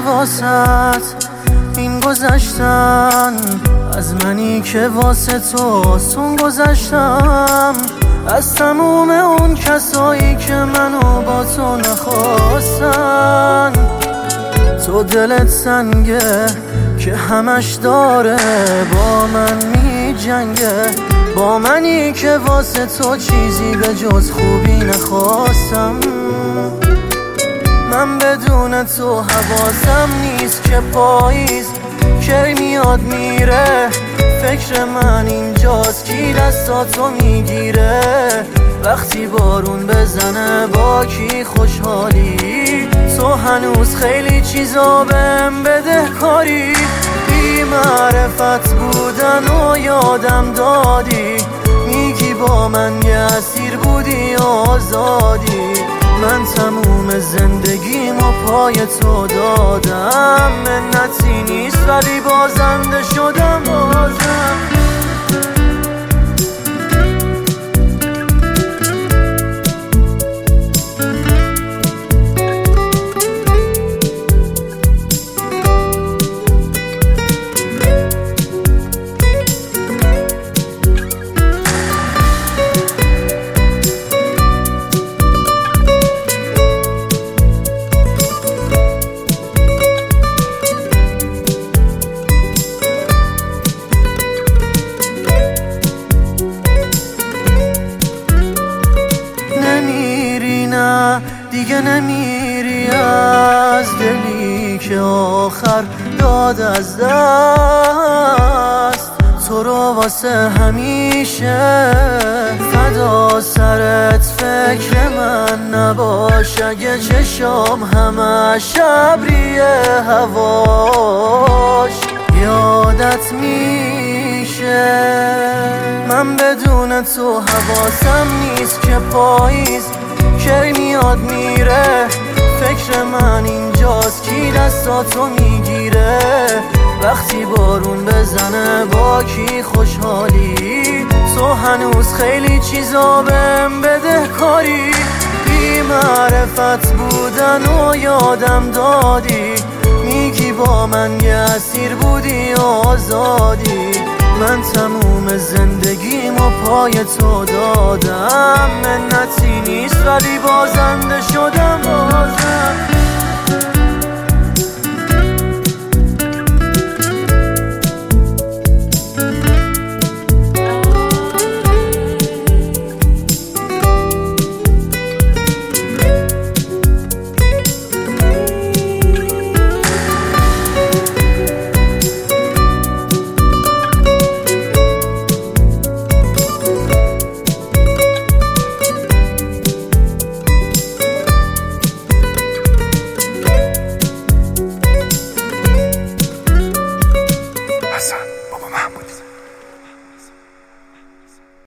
واسط این گذشتن، از منی که واسه تو سون گذشتم، از تموم اون کسایی که منو با تو نخواستن. تو دلت سنگه که همش داره با من می جنگه، با منی که واسه تو چیزی به جز خوبی نخواستم. من بدون تو حواسم نیست که پاییز کی میاد میره، فکر من اینجاست کی دستاتو میگیره. وقتی بارون بزنه با کی خوشحالی، تو هنوز خیلی چیزا بهم بدهکاری. بی معرفت بودن و یادم دادی، میگی با من یه اسیر بودی آزادی. من تموم زندگیمو پای تو دادم، منتی نیست ولی بازنده شدم بازم. دیگه نمیری از دلی که آخر داد از دست. تو رو واسه همیشه فدا سرت فکر من نباش. اگه چشام همش ابریه هواش یادت میشه. من بدون تو حواسم نیست که پاییز کی میاد میره، فکر من اینجاست کی دستاتو میگیره. وقتی بارون بزنه با کی خوشحالی، تو هنوز خیلی چیزا بهم بدهکاری. بی معرفت بودن و یادم دادی، میگی با من یه اسیر بودی آزادی. من تموم زندگیمو پای تو دادم، منتی نیست ولی بازنده شدم بازم.